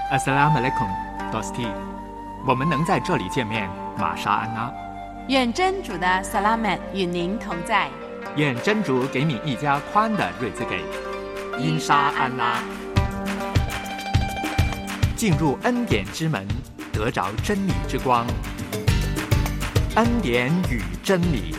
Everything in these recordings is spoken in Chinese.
Assalamu alaikum, Dosti。我们能在这里见面，玛莎安娜。 愿真主的萨拉曼与您同在。 愿真主给你一家宽的日子给。因沙安拉。进入恩典之门，得着真理之光。恩典与真理。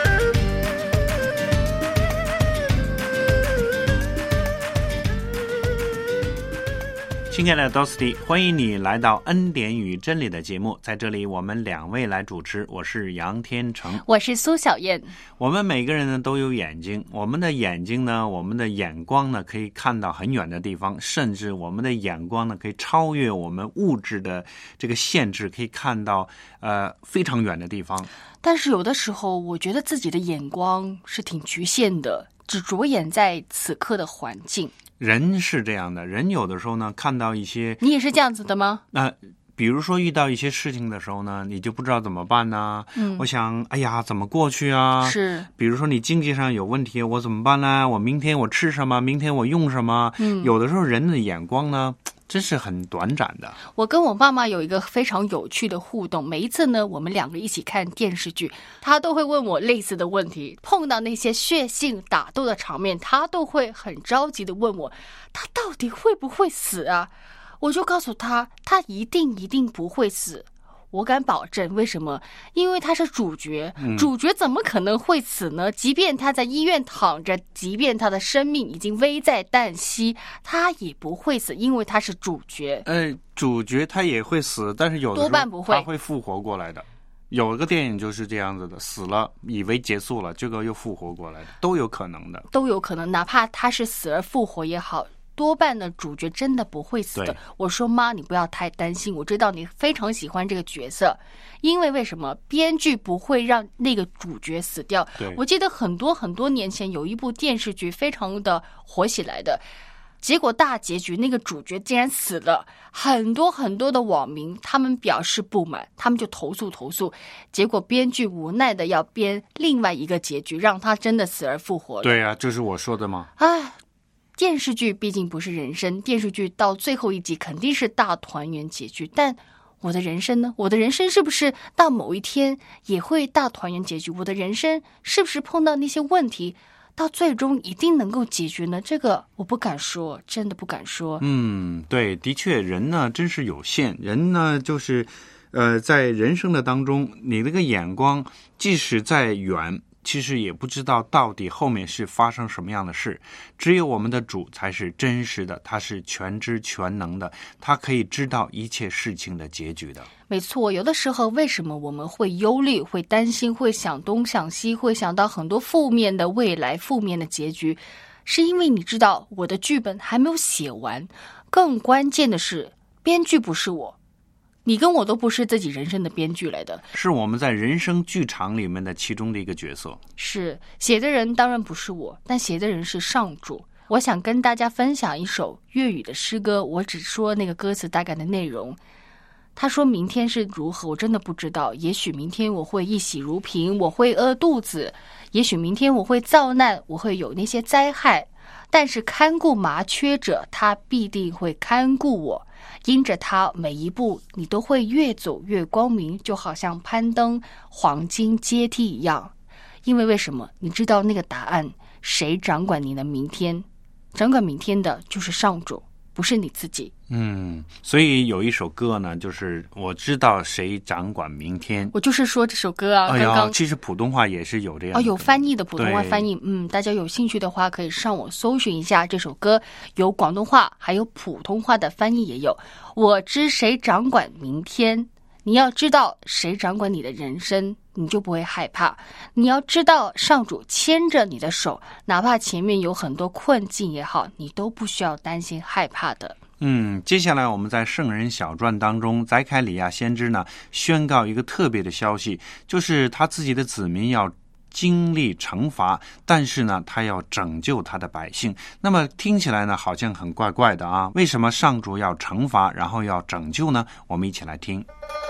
亲爱的 Dosti， 欢迎你来到恩典与真理的节目，在这里我们两位来主持，我是杨天成， 我是苏小燕。 我们每个人呢都有眼睛，我们的眼睛呢，我们的眼光呢可以看到很远的地方，甚至我们的眼光呢可以超越我们物质的这个限制，可以看到非常远的地方。 但是有的时候我觉得自己的眼光是挺局限的，只着眼在此刻的环境。 人是这样的，人有的时候呢看到一些， 你也是这样子的吗？ 比如说遇到一些事情的时候呢，你就不知道怎么办呢？我想，哎呀，怎么过去啊？ 是。 比如说你经济上有问题，我怎么办呢？我明天我吃什么？明天我用什么？有的时候人的眼光呢真是很短暂的。 我跟我妈妈有一个非常有趣的互动，每一次呢我们两个一起看电视剧，她都会问我类似的问题，碰到那些血腥打斗的场面，她都会很着急的问我，她到底会不会死啊？我就告诉她，她一定不会死，我敢保证。为什么？因为他是主角，主角怎么可能会死呢？即便他在医院躺着，即便他的生命已经危在旦夕，他也不会死，因为他是主角。 主角他也会死，但是有的时候多半不会， 他会复活过来的。有一个电影就是这样子的，死了以为结束了，这个又复活过来的，都有可能的， 都有可能。哪怕他是死而复活也好，多半的主角真的不会死的。我说妈，你不要太担心，我知道你非常喜欢这个角色，因为为什么？编剧不会让那个主角死掉。我记得很多年前有一部电视剧非常的火起来的，结果大结局那个主角竟然死了，很多的网民他们表示不满，他们就投诉，结果编剧无奈的要编另外一个结局，让他真的死而复活了。 对啊，就是我说的嘛。 电视剧毕竟不是人生，电视剧到最后一集肯定是大团圆结局，但我的人生呢？我的人生是不是到某一天也会大团圆结局？我的人生是不是碰到那些问题到最终一定能够解决呢？这个我不敢说，真的不敢说。 对，的确人呢真是有限，人呢就是在人生的当中，你那个眼光即使再远，其实也不知道到底后面是发生什么样的事，只有我们的主才是真实的，他是全知全能的，他可以知道一切事情的结局的。 没错，有的时候为什么我们会忧虑，会担心，会想东想西，会想到很多负面的未来，负面的结局，是因为你知道我的剧本还没有写完，更关键的是编剧不是我，你跟我都不是自己人生的编剧来的， 是我们在人生剧场里面的其中的一个角色。 是写的人当然不是我，但写的人是上主。我想跟大家分享一首粤语的诗歌，我只说那个歌词大概的内容。他说明天是如何，我真的不知道，也许明天我会一喜如平，我会饿肚子，也许明天我会遭难，我会有那些灾害，但是看顾麻雀者，他必定会看顾我，因着他每一步你都会越走越光明，就好像攀登黄金阶梯一样。因为为什么？你知道那个答案，谁掌管你的明天？掌管明天的就是上主，不是你自己。 所以有一首歌呢，就是我知道谁掌管明天。 我就是说这首歌啊，刚刚其实普通话也是有这样的， 有翻译的普通话翻译。大家有兴趣的话可以上网搜寻一下这首歌，有广东话还有普通话的翻译也有。我知谁掌管明天，你要知道谁掌管你的人生，你就不会害怕。你要知道上主牵着你的手，哪怕前面有很多困境也好，你都不需要担心害怕的。 接下来我们在圣人小传当中，载凯里亚先知呢宣告一个特别的消息，就是他自己的子民要经历惩罚，但是呢他要拯救他的百姓。那么听起来呢好像很怪怪的啊，为什么上主要惩罚然后要拯救呢？我们一起来听。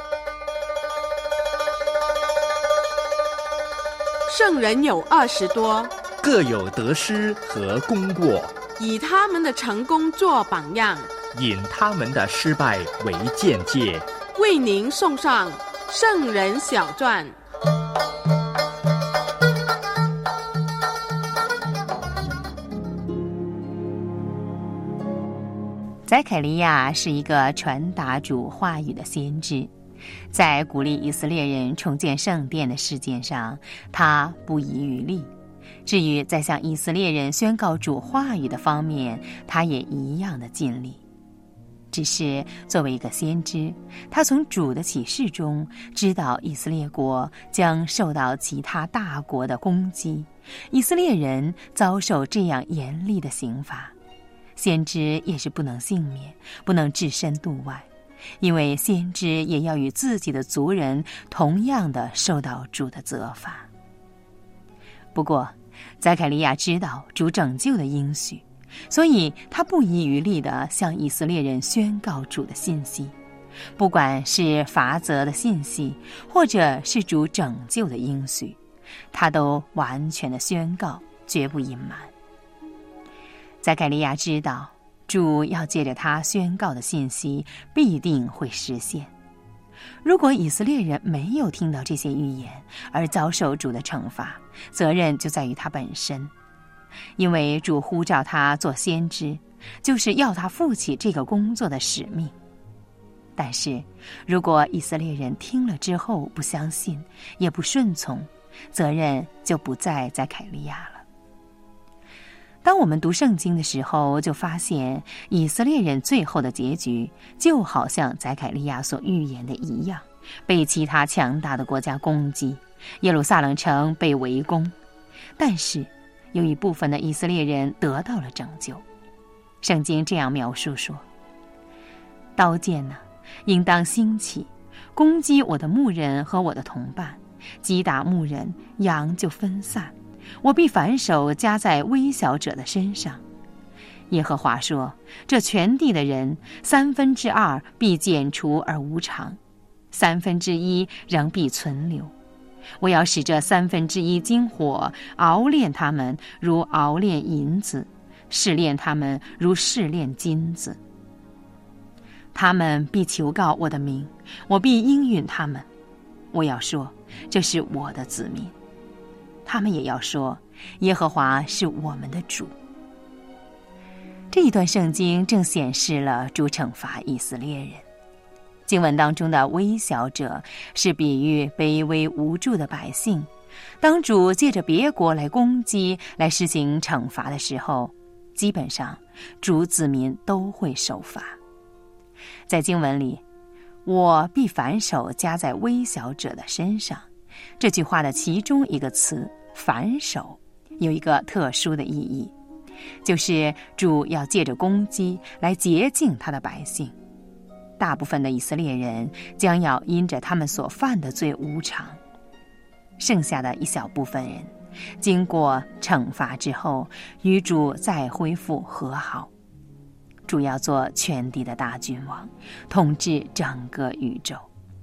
圣人有20多， 各有得失和功过， 以他们的成功做榜样， 引他们的失败为鉴戒， 为您送上圣人小传。 载凯利亚是一个传达主话语的先知，在鼓励以色列人重建圣殿的事件上，他不遗余力。至于在向以色列人宣告主话语的方面，他也一样的尽力。只是作为一个先知，他从主的启示中知道以色列国将受到其他大国的攻击，以色列人遭受这样严厉的刑罚。先知也是不能幸免，不能置身度外，因为先知也要与自己的族人同样的受到主的责罚。不过载凯利亚知道主拯救的应许，所以他不遗余力地向以色列人宣告主的信息，不管是罚责的信息，或者是主拯救的应许，他都完全的宣告，绝不隐瞒。载凯利亚知道主要借着他宣告的信息必定会实现。如果以色列人没有听到这些预言而遭受主的惩罚，责任就在于他本身，因为主呼召他做先知，就是要他负起这个工作的使命。但是如果以色列人听了之后不相信，也不顺从，责任就不在载凯利亚了。当我们读圣经的时候，就发现以色列人最后的结局就好像载凯利亚所预言的一样，被其他强大的国家攻击，耶路撒冷城被围攻。但是有一部分的以色列人得到了拯救。圣经这样描述说：刀剑呢，应当兴起，攻击我的牧人和我的同伴，击打牧人，羊就分散，我必反手加在微小者的身上。耶和华说：这全地的人2/3必剪除而无常，1/3仍必存留。我要使这1/3经火熬炼他们，如熬炼银子，试炼他们，如试炼金子。他们必求告我的名，我必应允他们。我要说，这是我的子民。他们也要说，耶和华是我们的主。这一段圣经正显示了主惩罚以色列人。经文当中的微小者是比喻卑微无助的百姓，当主借着别国来攻击，来施行惩罚的时候，基本上主子民都会受罚。在经文里，我必反手加在微小者的身上，这句话的其中一个词反手有一个特殊的意义，就是主要借着攻击来洁净他的百姓。大部分的以色列人将要因着他们所犯的罪无常，剩下的一小部分人经过惩罚之后与主再恢复和好。主要做全地的大君王，统治整个宇宙。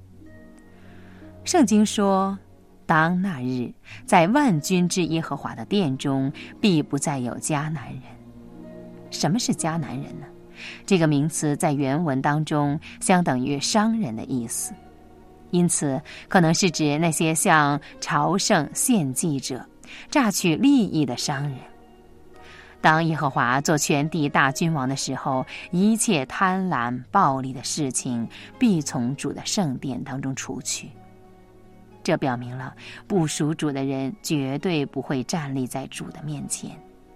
圣经说，当那日，在万军之耶和华的殿中，必不再有迦南人。什么是迦南人呢？这个名词在原文当中相等于商人的意思，因此可能是指那些向朝圣献祭者榨取利益的商人。当耶和华做全地大君王的时候，一切贪婪暴力的事情必从主的圣殿当中除去。这表明了不属主的人绝对不会站立在主的面前。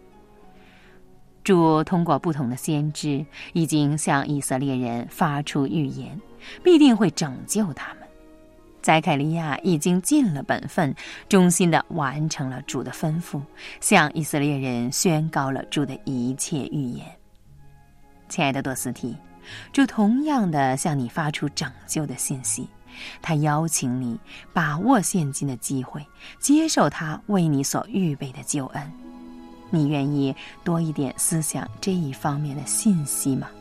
主通过不同的先知已经向以色列人发出预言，必定会拯救他们。载凯利亚已经尽了本分，忠心地完成了主的吩咐，向以色列人宣告了主的一切预言。亲爱的多斯提，主同样地向你发出拯救的信息，他邀请你把握现今的机会，接受他为你所预备的救恩。你愿意多一点思想这一方面的信息吗？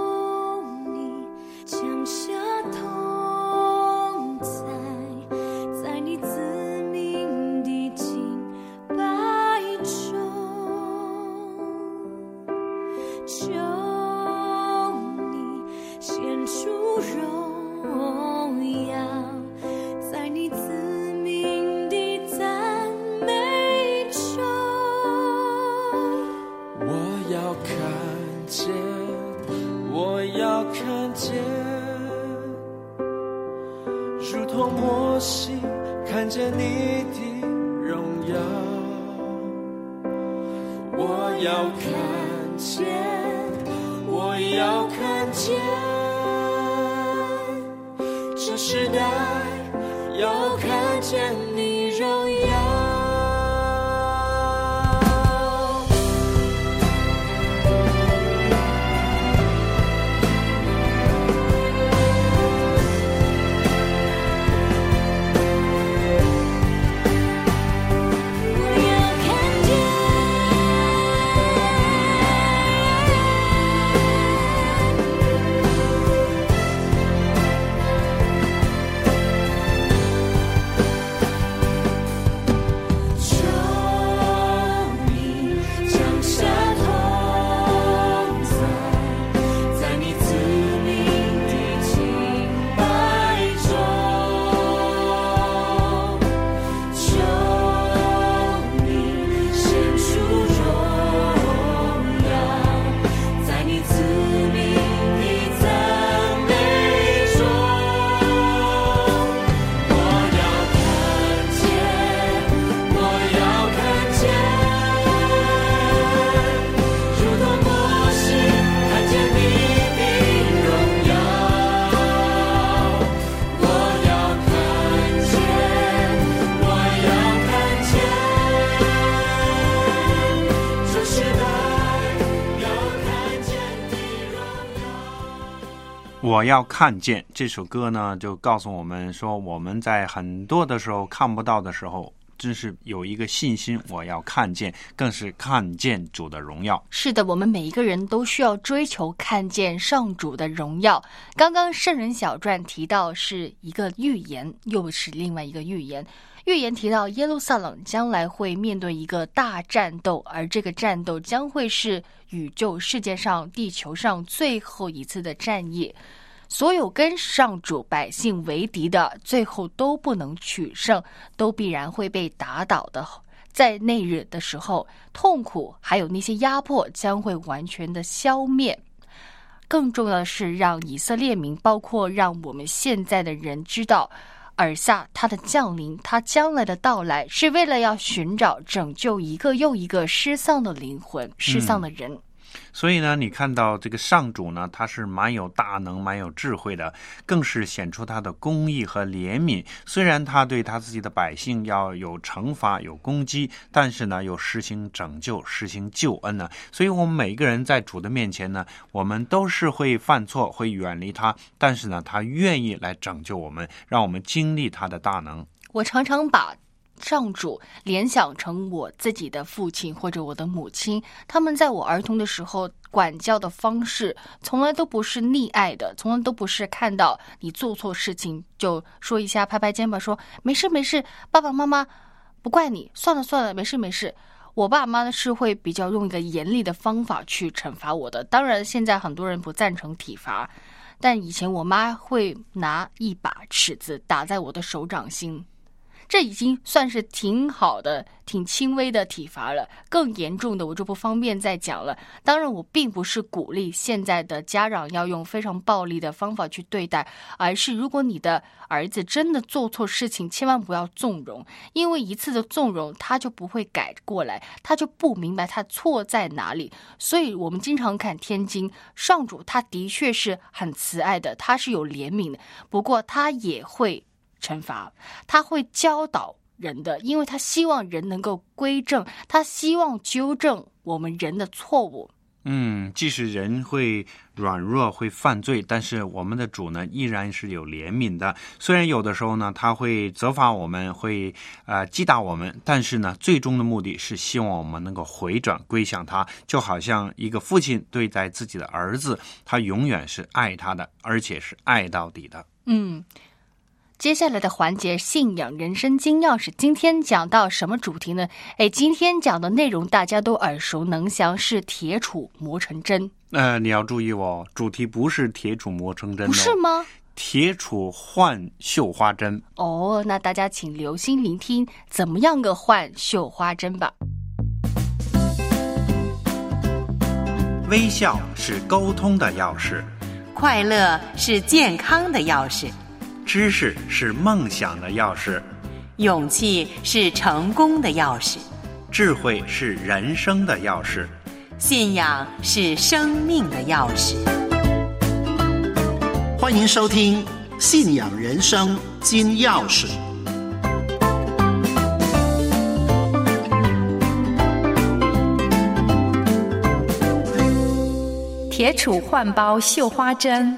求你降下同在， 同摩西看见你的荣耀。我要看见，我要看见，这时代要看见你荣耀。 我要看见这首歌呢，就告诉我们说，我们在很多的时候看不到的时候，真是有一个信心，我要看见，更是看见主的荣耀。 是的，我们每一个人都需要追求看见上主的荣耀。刚刚圣人小传提到是一个预言，又是另外一个预言。预言提到耶路撒冷将来会面对一个大战斗，而这个战斗将会是宇宙世界上地球上最后一次的战役。所有跟上主百姓为敌的，最后都不能取胜，都必然会被打倒的。在那日的时候，痛苦还有那些压迫将会完全的消灭。更重要的是，让以色列民，包括让我们现在的人知道，尔撒他的降临，他将来的到来，是为了要寻找拯救一个又一个失丧的灵魂、失丧的人。 所以呢，你看到这个上主呢，他是蛮有大能、蛮有智慧的，更是显出他的公义和怜悯。虽然他对他自己的百姓要有惩罚、有攻击，但是呢，又实行拯救、实行救恩呢。所以我们每一个人在主的面前呢，我们都是会犯错、会远离他，但是呢，他愿意来拯救我们，让我们经历他的大能。 我常常把上主联想成我自己的父亲或者我的母亲，他们在我儿童的时候管教的方式从来都不是溺爱的，从来都不是看到你做错事情就说一下，拍拍肩膀说没事没事，爸爸妈妈不怪你，算了算了，没事没事。我爸妈是会比较用一个严厉的方法去惩罚我的。当然现在很多人不赞成体罚，但以前我妈会拿一把尺子打在我的手掌心，这已经算是挺好的、挺轻微的体罚了。更严重的我就不方便再讲了。当然我并不是鼓励现在的家长要用非常暴力的方法去对待，而是如果你的儿子真的做错事情，千万不要纵容，因为一次的纵容他就不会改过来，他就不明白他错在哪里。所以我们经常看天经，上主他的确是很慈爱的，他是有怜悯的，不过他也会惩罚，他会教导人的，因为他希望人能够归正，他希望纠正我们人的错误。 即使人会软弱会犯罪，但是我们的主呢依然是有怜悯的。虽然有的时候呢他会责罚我们，会击打我们，但是呢最终的目的是希望我们能够回转归向他，就好像一个父亲对待自己的儿子，他永远是爱他的，而且是爱到底的。 接下来的环节，信仰人生金钥匙，今天讲到什么主题呢？今天讲的内容大家都耳熟能详，是铁杵磨成针。 你要注意哦，主题不是铁杵磨成针， 不是吗？ 铁杵换绣花针。 那大家请留心聆听，怎么样个换绣花针吧。 微笑是沟通的钥匙， 快乐是健康的钥匙， 知识是梦想的钥匙， 勇气是成功的钥匙， 智慧是人生的钥匙， 信仰是生命的钥匙。 欢迎收听《信仰人生金钥匙》。 铁杵换包绣花针。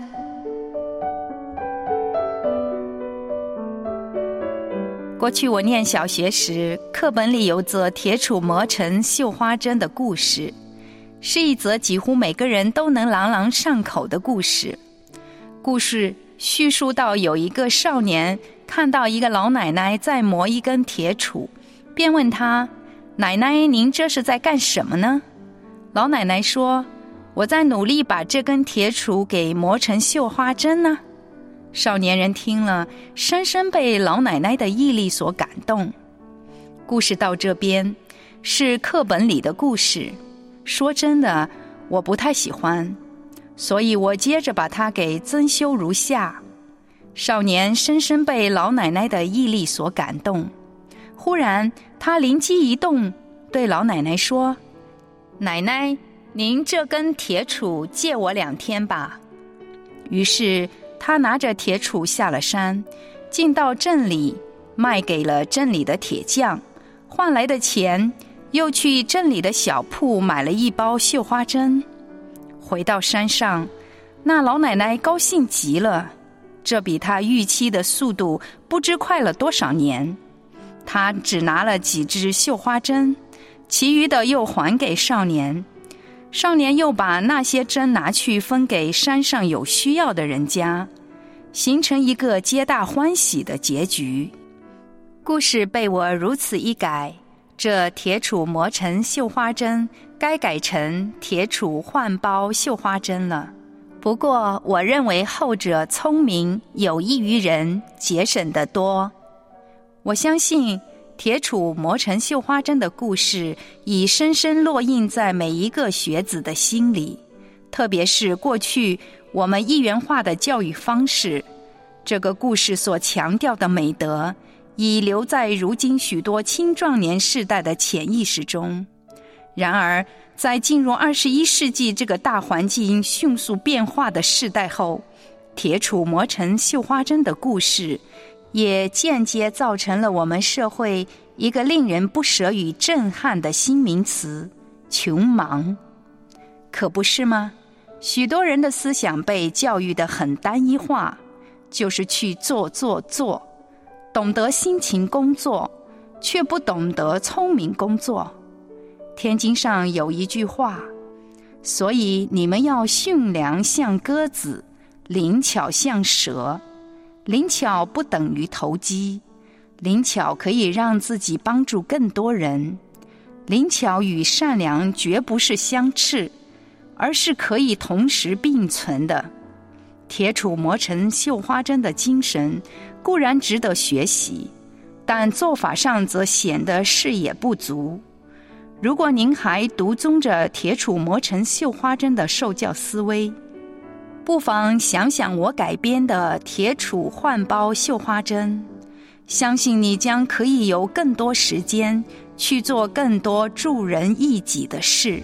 过去我念小学时，课本里有则铁杵磨成绣花针的故事，是一则几乎每个人都能朗朗上口的故事。故事叙述到有一个少年看到一个老奶奶在磨一根铁杵，便问她：“奶奶，您这是在干什么呢？”老奶奶说：“我在努力把这根铁杵给磨成绣花针呢。”少年人听了，深深被老奶奶的毅力所感动。故事到这边是课本里的故事，说真的，我不太喜欢，所以我接着把它给增修如下。少年深深被老奶奶的毅力所感动，忽然他灵机一动，对老奶奶说：“奶奶，您这根铁杵借我2天吧。”于是他拿着铁杵下了山，进到镇里，卖给了镇里的铁匠，换来的钱又去镇里的小铺买了一包绣花针。回到山上，那老奶奶高兴极了，这比她预期的速度不知快了多少年。她只拿了几支绣花针，其余的又还给少年。少年又把那些针拿去分给山上有需要的人家，形成一个皆大欢喜的结局。故事被我如此一改，这铁杵磨成绣花针该改成铁杵换包绣花针了。不过我认为后者聪明，有益于人，节省得多。我相信铁杵磨成绣花针的故事已深深烙印在每一个学子的心里，特别是过去我们一元化的教育方式，这个故事所强调的美德已留在如今许多青壮年世代的潜意识中。然而在进入21世纪这个大环境迅速变化的世代后，铁杵磨成绣花针的故事也间接造成了我们社会一个令人不舍与震撼的新名词——穷忙。可不是吗？许多人的思想被教育得很单一化，就是去做，懂得辛勤工作，却不懂得聪明工作。天经上有一句话：所以你们要驯良像鸽子，灵巧像蛇。灵巧不等于投机，灵巧可以让自己帮助更多人。灵巧与善良绝不是相斥，而是可以同时并存的。铁杵磨成绣花针的精神固然值得学习，但做法上则显得视野不足。如果您还独宗着铁杵磨成绣花针的受教思维，不妨想想我改编的铁杵换包绣花针，相信你将可以有更多时间去做更多助人益己的事。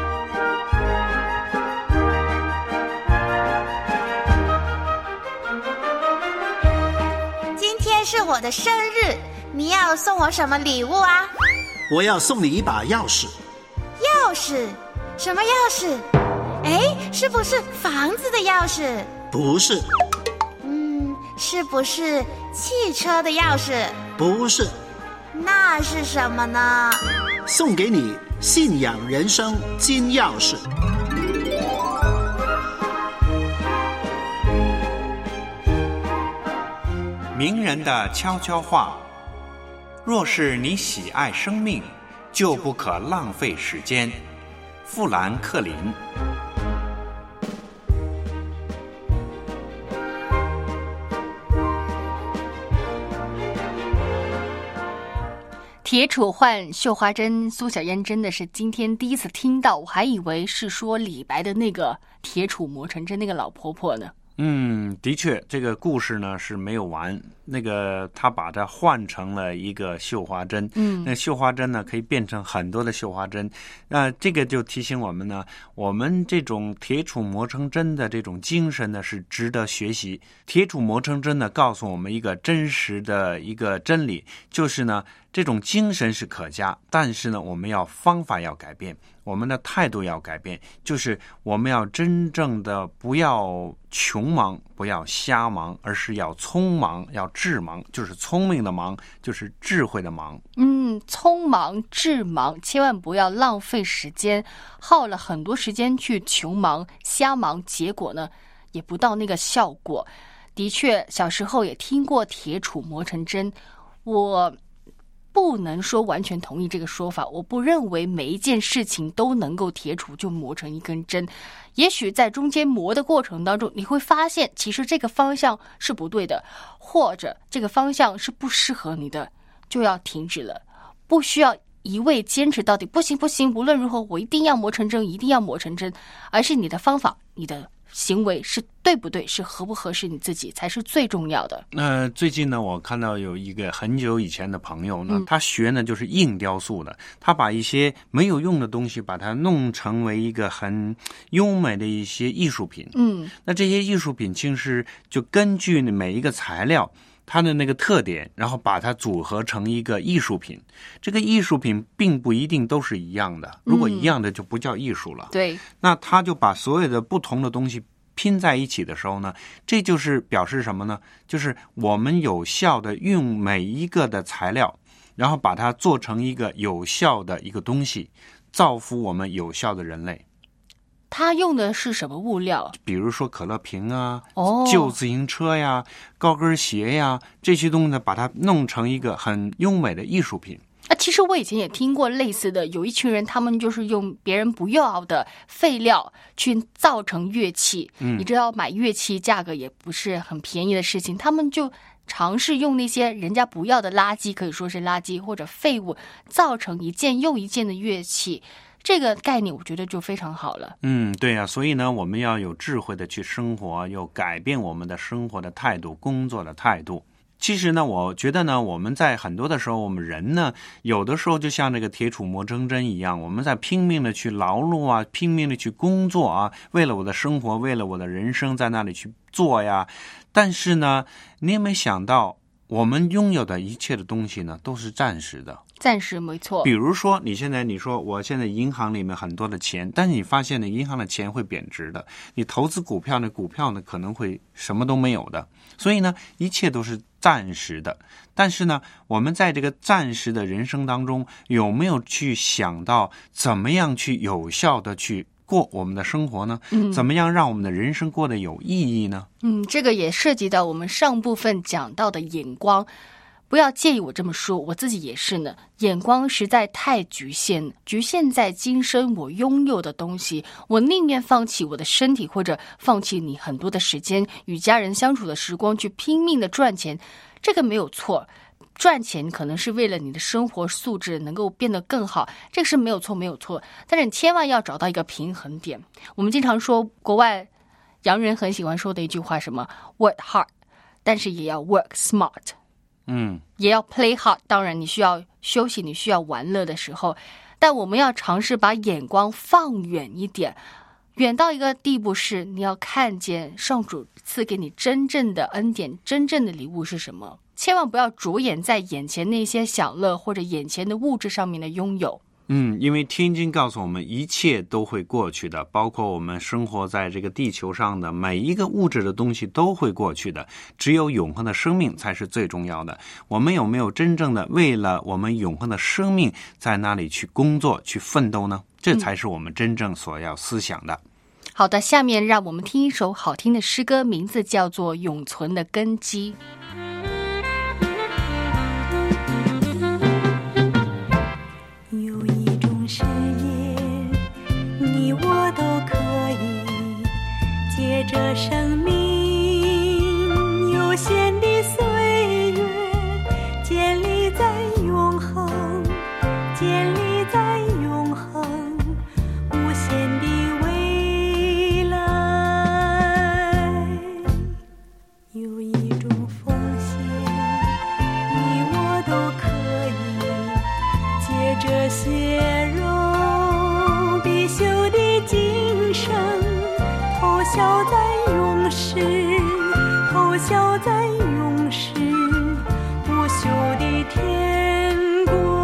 今天是我的生日，你要送我什么礼物啊？ 我要送你一把钥匙。 钥匙？什么钥匙？哎，是不是房子的钥匙？ 不是。 是不是汽车的钥匙？ 不是。 那是什么呢？ 送给你信仰人生金钥匙。 名人的悄悄话：若是你喜爱生命，就不可浪费时间。富兰克林。 铁杵换绣花针，苏小燕真的是今天第一次听到，我还以为是说李白的那个铁杵磨成针那个老婆婆呢。 的确，这个故事呢是没有完。那个他把它换成了一个绣花针，那绣花针呢可以变成很多的绣花针。这个就提醒我们呢，我们这种铁杵磨成针的这种精神呢是值得学习。铁杵磨成针呢，告诉我们一个真实的一个真理，就是呢，这种精神是可嘉，但是呢，我们方法要改变，我们的态度要改变，就是我们要真正的不要穷忙，不要瞎忙，而是要匆忙，要智忙，就是聪明的忙，就是智慧的忙。 匆忙智忙，千万不要浪费时间，耗了很多时间去穷忙瞎忙，结果呢也不到那个效果。的确，小时候也听过铁杵磨成针，我不能说完全同意这个说法，我不认为每一件事情都能够铁杵就磨成一根针。也许在中间磨的过程当中，你会发现其实这个方向是不对的，或者这个方向是不适合你的，就要停止了。不需要一味坚持到底，不行，无论如何我一定要磨成针，一定要磨成针，而是你的方法，你的行为是对不对，是合不合适你自己才是最重要的。 最近呢，我看到有一个很久以前的朋友呢，他学呢就是硬雕塑的，他把一些没有用的东西把它弄成为一个很优美的一些艺术品。那这些艺术品其实就根据每一个材料它的那个特点，然后把它组合成一个艺术品。这个艺术品并不一定都是一样的，如果一样的就不叫艺术了。 对， 那他就把所有的不同的东西拼在一起的时候呢，这就是表示什么呢？就是我们有效的用每一个的材料，然后把它做成一个有效的一个东西，造福我们有效的人类。 他用的是什么物料？ 比如说可乐瓶啊，旧自行车呀，高跟鞋呀，这些东西呢，把它弄成一个很优美的艺术品。 其实我以前也听过类似的，有一群人他们就是用别人不要的废料去造成乐器。你知道买乐器价格也不是很便宜的事情，他们就尝试用那些人家不要的垃圾，可以说是垃圾或者废物，造成一件又一件的乐器。这个概念我觉得就非常好了。 对啊，所以呢，我们要有智慧的去生活，要改变我们的生活的态度，工作的态度。其实呢，我觉得呢，我们在很多的时候，我们人呢，有的时候就像这个铁杵磨成针一样，我们在拼命的去劳碌啊，拼命的去工作啊，为了我的生活，为了我的人生，在那里去做呀。但是呢，你有没有想到，我们拥有的一切的东西呢，都是暂时的。 暂时，没错。 比如说你说我现在银行里面很多的钱，但是你发现呢，银行的钱会贬值的，你投资股票呢，股票呢可能会什么都没有的。所以呢，一切都是暂时的。但是呢，我们在这个暂时的人生当中，有没有去想到怎么样去有效的去过我们的生活呢？怎么样让我们的人生过得有意义呢？ 这个也涉及到我们上部分讲到的眼光。不要介意我这么说，我自己也是呢。眼光实在太局限在今生我拥有的东西，我宁愿放弃我的身体，或者放弃你很多的时间，与家人相处的时光，去拼命的赚钱。这个没有错，赚钱可能是为了你的生活素质能够变得更好，这个是没有错。但是你千万要找到一个平衡点。我们经常说，国外洋人很喜欢说的一句话，什么 work hard， 但是也要 work smart。也要 play hard， 当然你需要休息，你需要玩乐的时候，但我们要尝试把眼光放远一点，远到一个地步是你要看见上主赐给你真正的恩典，真正的礼物是什么。千万不要着眼在眼前那些享乐或者眼前的物质上面的拥有。 因为天经告诉我们，一切都会过去的，包括我们生活在这个地球上的每一个物质的东西都会过去的，只有永恒的生命才是最重要的。我们有没有真正的为了我们永恒的生命在那里去工作去奋斗呢？这才是我们真正所要思想的。 好的，下面让我们听一首好听的诗歌，名字叫做《永存的根基》。 誓言，你我都可以借着生命有限的岁月，建立在永恒，建立在永恒无限的未来。 一种奉献，你我都可以借着血肉必修的今生，投效在永世，投效在永世不朽的天国。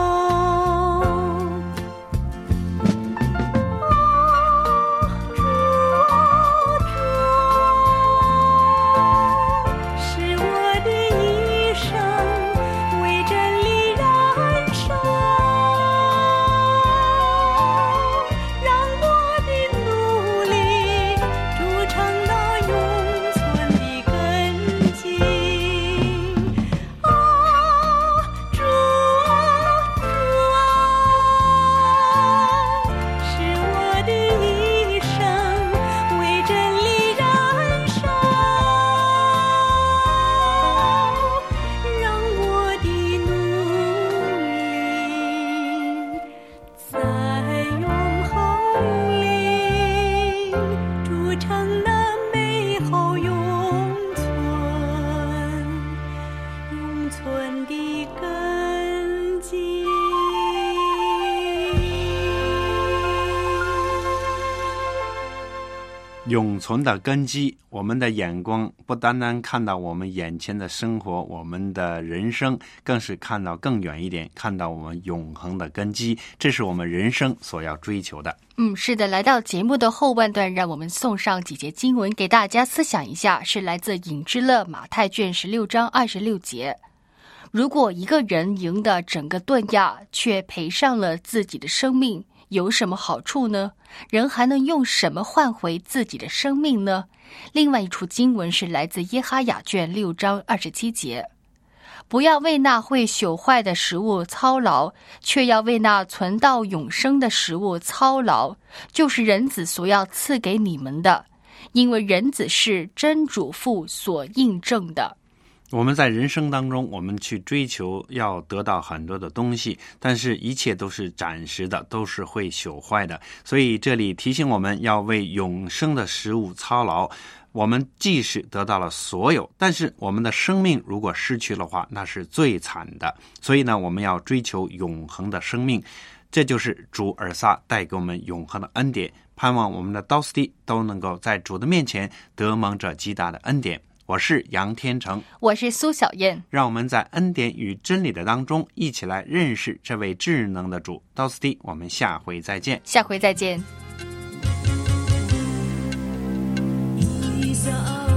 永存的根基，我们的眼光不单单看到我们眼前的生活，我们的人生，更是看到更远一点，看到我们永恒的根基，这是我们人生所要追求的。 是的，来到节目的后半段，让我们送上几节经文给大家思想一下，是来自隐之勒马太卷16章26节。如果一个人赢得整个顿亚，却赔上了自己的生命，有什么好处呢？人还能用什么换回自己的生命呢？另外一处经文是来自耶哈雅卷6章27节。不要为那会朽坏的食物操劳，却要为那存到永生的食物操劳，就是人子所要赐给你们的，因为人子是真主父所印证的。 我们在人生当中，我们去追求要得到很多的东西，但是一切都是暂时的，都是会朽坏的。所以这里提醒我们要为永生的食物操劳。我们即使得到了所有，但是我们的生命如果失去的话，那是最惨的。所以呢，我们要追求永恒的生命，这就是主尔撒带给我们永恒的恩典。盼望我们的道斯蒂都能够在主的面前得蒙这极大的恩典。我是杨天成， 我是苏小燕， 让我们在恩典与真理的当中一起来认识这位智能的主道斯蒂。我们下回再见。 下回再见。 一下